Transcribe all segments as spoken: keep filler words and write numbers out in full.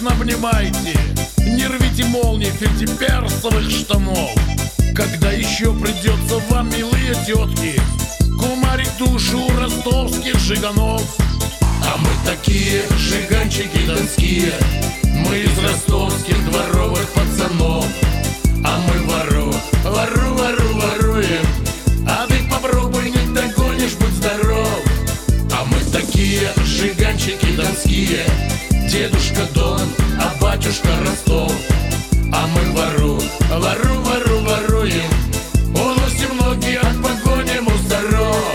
бережно обнимайте, не рвите молнии фельдеперсовых штанов. Когда еще придется вам, милые тетки, кумарить душу ростовских жиганов? А мы такие жиганчики донские, мы из ростовских дворовых пацанов. А мы вору, вору, вору, воруем, а ты попробуй не догонишь, будь здоров. А мы такие жиганчики донские, дедушка Дон, а батюшка Ростов. А мы вору, вору, вору, воруем, уносим ноги от погони, му здоров.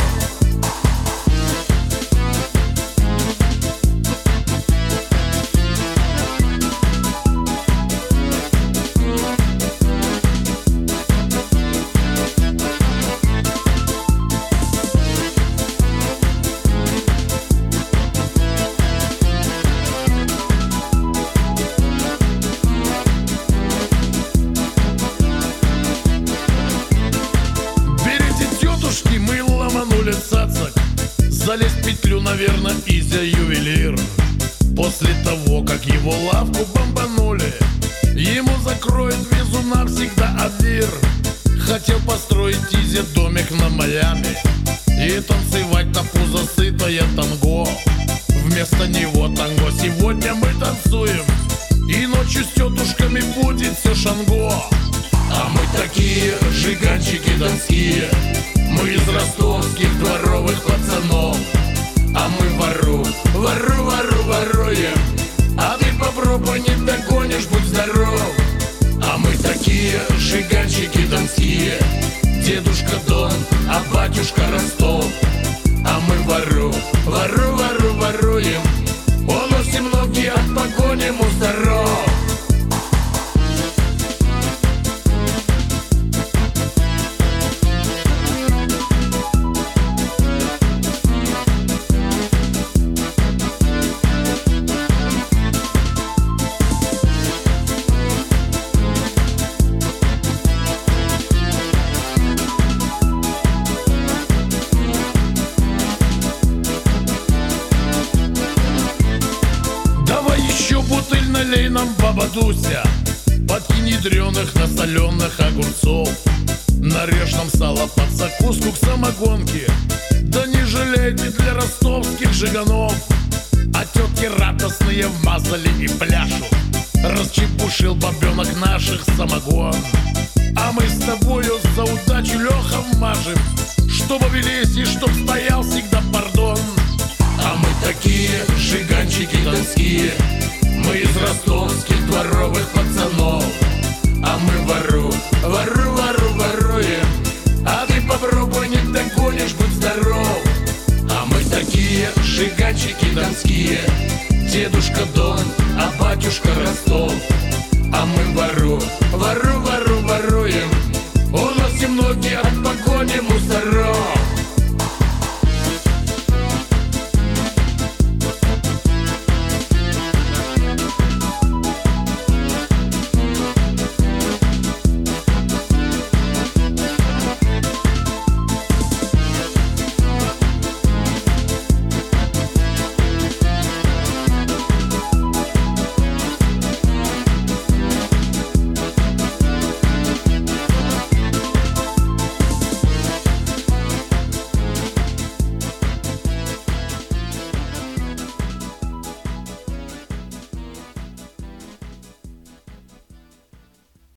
Мы ломанули цацак, залез в петлю, наверное, Изя ювелир. После того, как его лавку бомбанули, ему закроют визу навсегда авир. Хотел построить Изя домик на Майами и танцевать на пузо сытое танго. Вместо него танго сегодня мы танцуем, и ночью с тетушками будет все шанго. А мы такие жиганчики донские, мы из ростовских дворовых пацанов. А мы вору, вору, вору, воруем, а ты попробуй не догонишь, будь здоров. А мы такие жиганчики донские, дедушка Дон, а батюшка Ростов. А мы вору, вору, вору, воруем, уносим ноги от погони, му здоров. Бутыль налей нам, баба Дуся, подкинь ядреных насоленных огурцов. Нарежь нам сало под закуску к самогонке, да не жалейте для ростовских жиганов. А тетки радостные вмазали и пляшут, расчепушил бабенок наших самогон. А мы с тобою за удачу, Леха, вмажем, чтобы велись и чтоб стоял всегда пардон. А мы такие жиганчики донские, мы из ростовских дворовых пацанов. А мы вору, вору, вору, воруем, а ты попробуй не догонишь, будь здоров. А мы такие жиганчики донские, дедушка Дон, а батюшка Ростов. А мы вору, вору, вору, воруем, уносим ноги